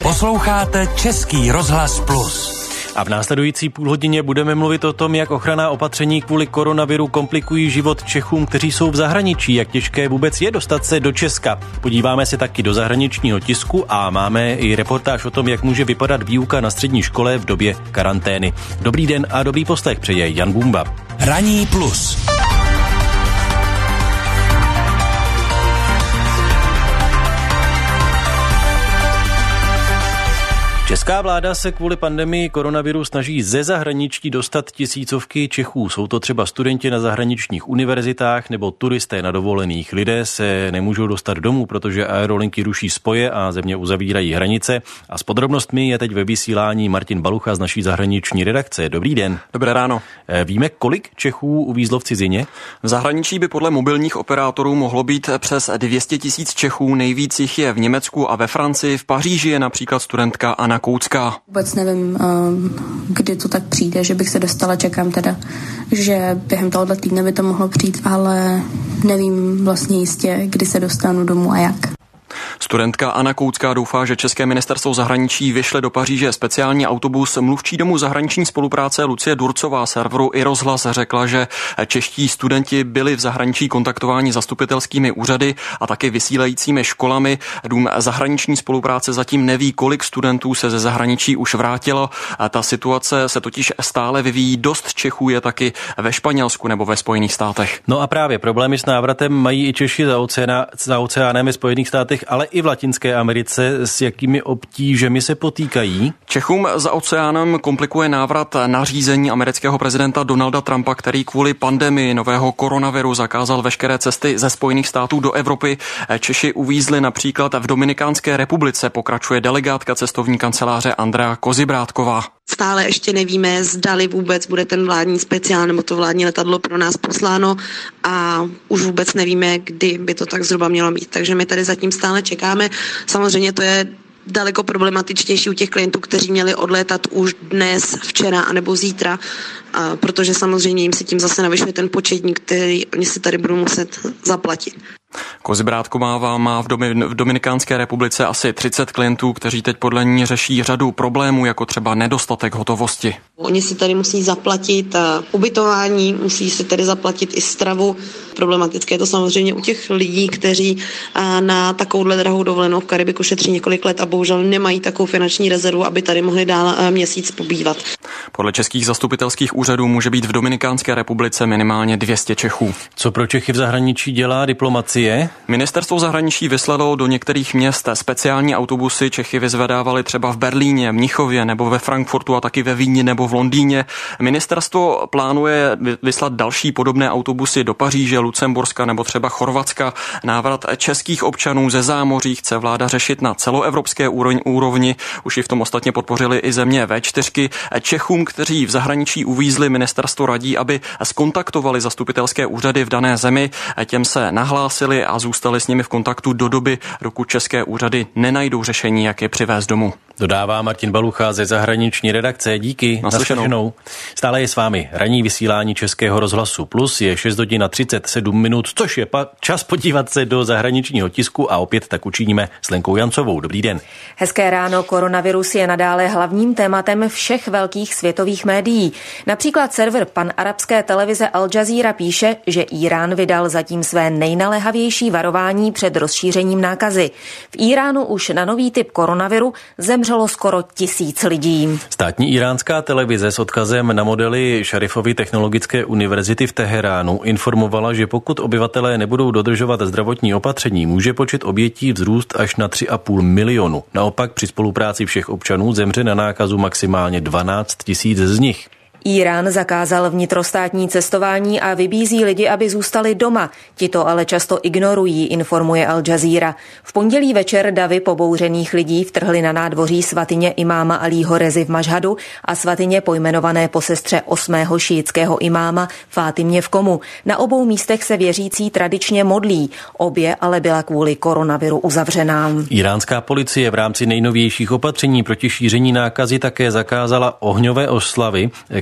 Posloucháte Český rozhlas Plus. A v následující půlhodině budeme mluvit o tom, jak ochranná opatření kvůli koronaviru komplikují život Čechům, kteří jsou v zahraničí, jak těžké vůbec je dostat se do Česka. Podíváme se taky do zahraničního tisku a máme i reportáž o tom, jak může vypadat výuka na střední škole v době karantény. Dobrý den a dobrý poslech přeje Jan Bumba. Ranní plus. Česká vláda se kvůli pandemii koronaviru snaží ze zahraničí dostat tisícovky Čechů. Jsou to třeba studenti na zahraničních univerzitách nebo turisté na dovolených. Lidé se nemůžou dostat domů, protože aerolinky ruší spoje a země uzavírají hranice. A s podrobnostmi je teď ve vysílání Martin Balucha z naší zahraniční redakce. Dobrý den. Dobré ráno. Víme, kolik Čechů uvízlo v cizině? V zahraničí by podle mobilních operátorů mohlo být přes 200 000 Čechů. Nejvíc jich je v Německu a ve Francii. V Paříži je například studentka Anna Koucká. Vůbec nevím, kdy to tak přijde, že bych se dostala, čekám teda, že během tohoto týdne by to mohlo přijít, ale nevím vlastně jistě, kdy se dostanu domů a jak. Studentka Anna Koucká doufá, že České ministerstvo zahraničí vyšle do Paříže speciální autobus. Mluvčí domu zahraniční spolupráce Lucie Durcová serveru iRozhlas řekla, že čeští studenti byli v zahraničí kontaktováni zastupitelskými úřady a taky vysílajícími školami. Dům zahraniční spolupráce zatím neví, kolik studentů se ze zahraničí už vrátilo. Ta situace se totiž stále vyvíjí. Dost Čechů je taky ve Španělsku nebo ve Spojených státech. No a právě problémy s návratem mají i Češi za oceánem ve Spojených státech, ale i v Latinské Americe. S jakými obtížemi se potýkají? Čechům za oceánem komplikuje návrat nařízení amerického prezidenta Donalda Trumpa, který kvůli pandemii nového koronaviru zakázal veškeré cesty ze Spojených států do Evropy. Češi uvízli například v Dominikánské republice, pokračuje delegátka cestovní kanceláře Andrea Kozibrátková. Stále ještě nevíme, zdali vůbec bude ten vládní speciál nebo to vládní letadlo pro nás posláno a už vůbec nevíme, kdy by to tak zhruba mělo být. Takže my tady zatím stále čekáme. Samozřejmě to je daleko problematičtější u těch klientů, kteří měli odlétat už dnes, včera anebo zítra, protože samozřejmě jim se tím zase navyšuje ten početník, který oni si tady budou muset zaplatit. Kozibrátková má v Dominikánské republice asi 30 klientů, kteří teď podle ní řeší řadu problémů, jako třeba nedostatek hotovosti. Oni si tady musí zaplatit ubytování, musí si tady zaplatit i stravu. Problematické je to samozřejmě u těch lidí, kteří na takovouhle drahou dovolenou v Karibiku šetří několik let a bohužel nemají takovou finanční rezervu, aby tady mohli dál měsíc pobývat. Podle českých zastupitelských úřadů může být v Dominikánské republice minimálně 200 Čechů. Co pro Čechy v zahraničí dělá diplomacie? Ministerstvo zahraničí vyslalo do některých měst speciální autobusy. Čechy vyzvedávali třeba v Berlíně, Mnichově nebo ve Frankfurtu a taky ve Vídni nebo v Londýně. Ministerstvo plánuje vyslat další podobné autobusy do Paříže, Lucemburska nebo třeba Chorvatska. Návrat českých občanů ze zámoří chce vláda řešit na celoevropské úrovni. Už ji v tom ostatně podpořili i země V4. Čechům, kteří v zahraničí uvízli, ministerstvo radí, aby zkontaktovali zastupitelské úřady v dané zemi. Těm se nahlásili a zůstali s nimi v kontaktu do doby, dokud české úřady nenajdou řešení, jak je přivést domů. Dodává Martin Balucha ze zahraniční redakce. Díky. Naslyšenou. Stále je s vámi ranní vysílání Českého rozhlasu Plus. Je 6:37, což je čas podívat se do zahraničního tisku a opět tak učiníme s Lenkou Jancovou. Dobrý den. Hezké ráno. Koronavirus je nadále hlavním tématem všech velkých světových médií. Například server panarabské televize Al Jazeera píše, že Írán vydal zatím své nejnaléhavější varování před rozšířením nákazy. V Íránu už na nový typ koronaviru zemřelo skoro 1000 lidí. Státní íránská televize s odkazem na modely Šarifovy technologické univerzity v Teheránu informovala, že pokud obyvatelé nebudou dodržovat zdravotní opatření, může počet obětí vzrůst až na 3,5 milionu. Naopak při spolupráci všech občanů zemře na nákazu maximálně 12 000 z nich. Irán zakázal vnitrostátní cestování a vybízí lidi, aby zůstali doma. Ti to ale často ignorují, informuje Al Jazeera. V pondělí večer davy pobouřených lidí vtrhly na nádvoří svatyně imáma Alího Rezy v Mašhadu a svatyně pojmenované po sestře 8. šíitského imáma Fátimě v Komu. Na obou místech se věřící tradičně modlí. Obě ale byla kvůli koronaviru uzavřená. Iránská policie v rámci nejnovějších opatření proti šíření nákazy také zakázala ohňové oslavy,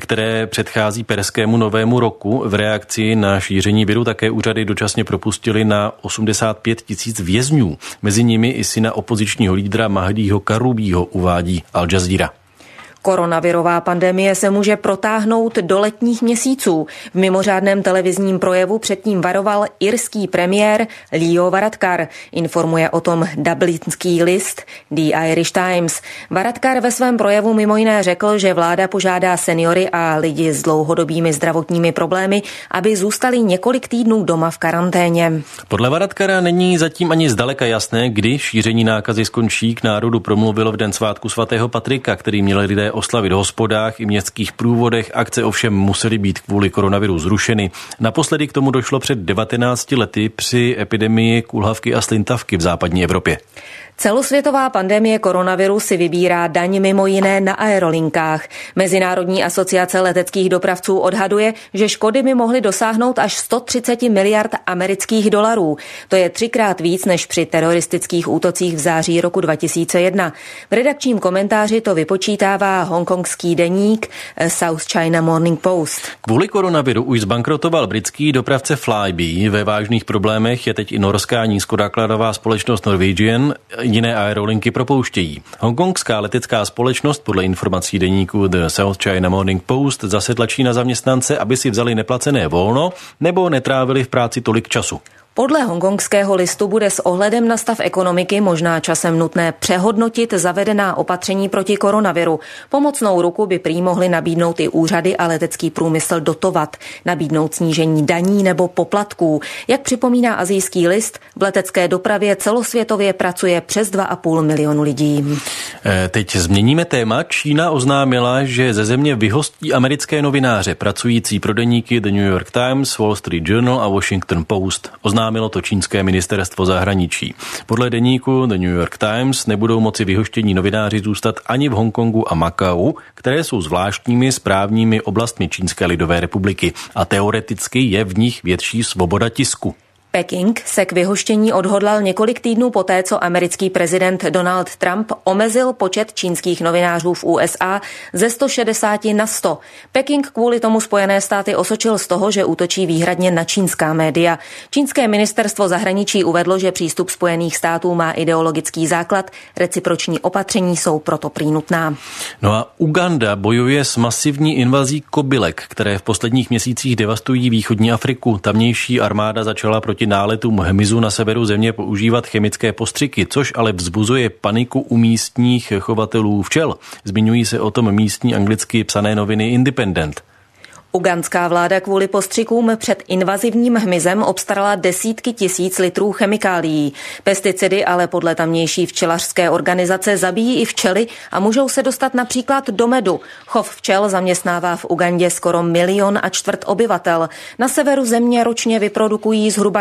které předchází perskému novému roku. V reakci na šíření viru také úřady dočasně propustili na 85 000 vězňů. Mezi nimi i syna opozičního lídra Mahdího Karubího, uvádí Al Jazeera. Koronavirová pandemie se může protáhnout do letních měsíců. V mimořádném televizním projevu předtím varoval irský premiér Leo Varadkar. Informuje o tom dublinský list The Irish Times. Varadkar ve svém projevu mimo jiné řekl, že vláda požádá seniory a lidi s dlouhodobými zdravotními problémy, aby zůstali několik týdnů doma v karanténě. Podle Varadkara není zatím ani zdaleka jasné, kdy šíření nákazy skončí. K národu promluvil v den svátku svatého Patrika, který měli lidé oslavit v hospodách i městských průvodech. Akce ovšem musely být kvůli koronaviru zrušeny. Naposledy k tomu došlo před 19 lety při epidemii kulhavky a slintavky v západní Evropě. Celosvětová pandemie koronaviru si vybírá daň mimo jiné na aerolinkách. Mezinárodní asociace leteckých dopravců odhaduje, že škody by mohly dosáhnout až 130 miliard amerických dolarů. To je 3krát víc než při teroristických útocích v září roku 2001. V redakčním komentáři to vypočítává hongkongský deník South China Morning Post. Kvůli koronaviru už zbankrotoval britský dopravce Flybe. Ve vážných problémech je teď i norská nízkonákladová společnost Norwegian. Jiné aerolinky propouštějí. Hongkongská letecká společnost podle informací deníku The South China Morning Post zase tlačí na zaměstnance, aby si vzali neplacené volno nebo netrávili v práci tolik času. Podle hongkongského listu bude s ohledem na stav ekonomiky možná časem nutné přehodnotit zavedená opatření proti koronaviru. Pomocnou ruku by prý mohly nabídnout i úřady a letecký průmysl dotovat, nabídnout snížení daní nebo poplatků. Jak připomíná asijský list, v letecké dopravě celosvětově pracuje přes 2,5 milionu lidí. Teď změníme téma. Čína oznámila, že ze země vyhostí americké novináře pracující pro deníky The New York Times, Wall Street Journal a Washington Post. Oznámilo to čínské ministerstvo zahraničí. Podle deníku The New York Times nebudou moci vyhoštění novináři zůstat ani v Hongkongu a Makau, které jsou zvláštními správními oblastmi Čínské lidové republiky a teoreticky je v nich větší svoboda tisku. Peking se k vyhoštění odhodlal několik týdnů poté, co americký prezident Donald Trump omezil počet čínských novinářů v USA ze 160 na 100. Peking kvůli tomu Spojené státy osočil z toho, že útočí výhradně na čínská média. Čínské ministerstvo zahraničí uvedlo, že přístup Spojených států má ideologický základ, reciproční opatření jsou proto prý nutná. No a Uganda bojuje s masivní invazí kobylek, které v posledních měsících devastují východní Afriku. Tamnější armáda začala proti náletům hmyzu na severu země používat chemické postřiky, což ale vzbuzuje paniku u místních chovatelů včel. Zmiňují se o tom místní anglicky psané noviny Independent. Ugandská vláda kvůli postřikům před invazivním hmyzem obstarala desítky tisíc litrů chemikálií. Pesticidy ale podle tamnější včelařské organizace zabíjí i včely a můžou se dostat například do medu. Chov včel zaměstnává v Ugandě skoro 1,25 milionu obyvatel. Na severu země ročně vyprodukují zhruba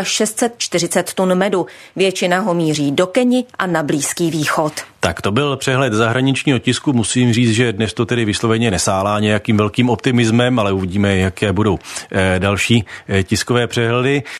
640 tun medu. Většina ho míří do Keni a na Blízký východ. Tak to byl přehled zahraničního tisku. Musím říct, že dnes to tedy vysloveně nesálá nějakým velkým optimismem, ale uvidíme, jaké budou další tiskové přehledy.